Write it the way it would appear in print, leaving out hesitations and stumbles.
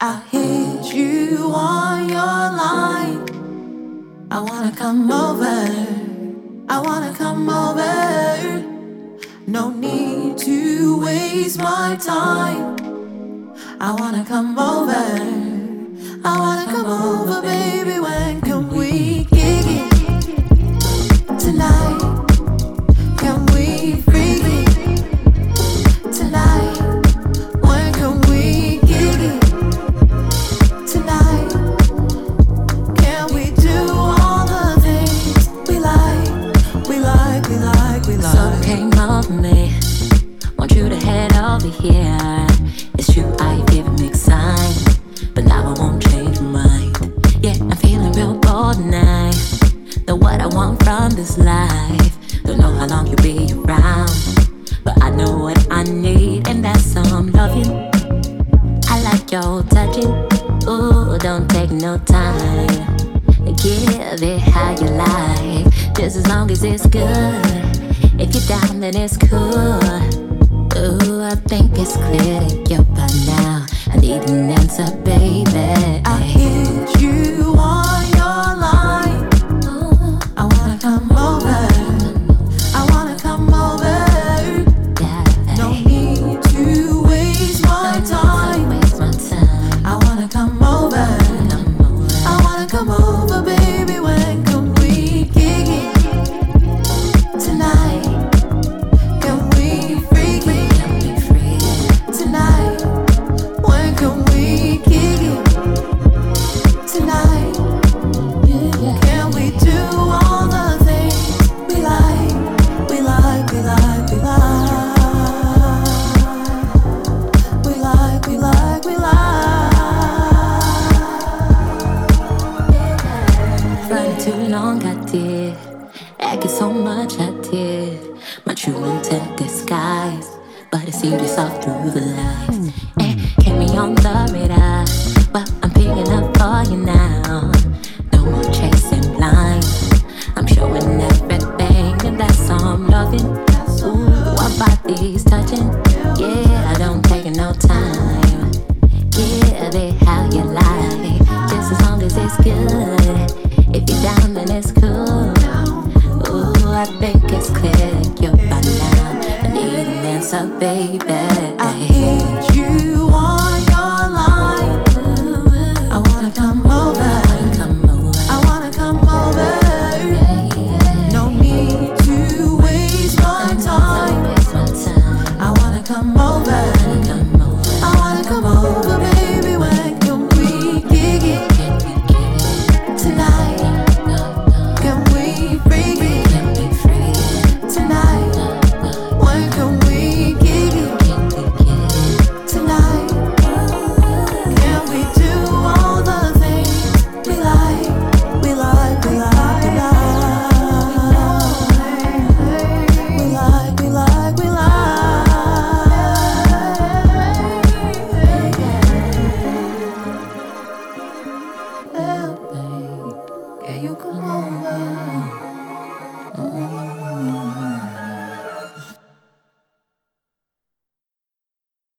I hit you on your line. I wanna come over. I wanna come over. No need to waste my time. I wanna come over. I wanna come over, baby. When can we kick it tonight? Can we freak it tonight? When can we kick it tonight? Can we do all the things we like? We like, we like, we like. So came over me. Want you to head over here. It's true, I've given mixed signs, but now I won't change my mind. Yeah, I'm feeling real bold now. Know what I want from this life. Don't know how long you'll be around, but I know what I need, and that's some loving. I like your touching. Ooh, don't take no time. Give it how you like, just as long as it's good. If you're down, then it's cool. Ooh, I think it's clear that you're by now. I need an answer, baby. I hit you on your line. I wanna come over. I wanna come over. No need to waste my time. I wanna come over. I wanna come over, baby. When can we kick it tonight? Can we freak it tonight? When can we kick it tonight? Can we do all the things we like? We like, we like, we like. We like, we like, we like. Running too long, I did. Acting so much, I did. My true intent disguised, but it's serious off through the lies. And kept me on the radar. Well, I'm picking up for you now. No more chasing blind. I'm showing everything, and that's some loving. Ooh, our bodies touching. Yeah, I don't take no time. Give it how you like, just as long as it's good. If you're down, then it's cool. Ooh, I think it's clear that you're by now. I need an answer, baby. I hit you on your line. I wanna come over. I wanna come over. No need to waste my time. I wanna come over. I wanna come over, baby. When can we kick it tonight? Can we freak it tonight? When can we kick it tonight? Can we do all the things we like? We like, we like, we like. We like, we like, we like. Can you come on?